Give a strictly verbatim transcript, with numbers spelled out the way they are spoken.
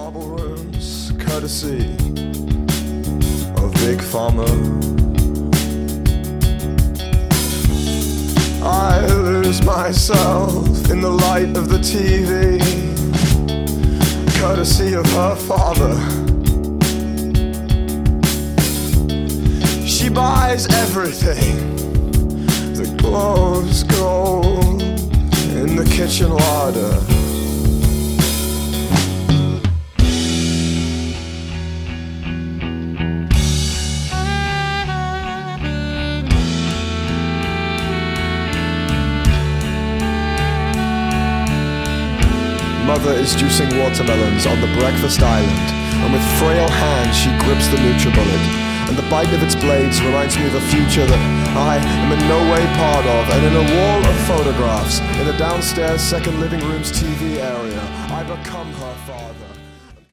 marble rooms, courtesy of Big Pharma. I lose myself in the light of the T V, courtesy of her father. She buys everything that glows gold in the kitchen larder. Mother is juicing watermelons on the breakfast island, and with frail hands she grips the NutriBullet. And the bite of its blades reminds me of a future that I am in no way part of. And in a wall of photographs, in the downstairs second living room's T V area, I become her father.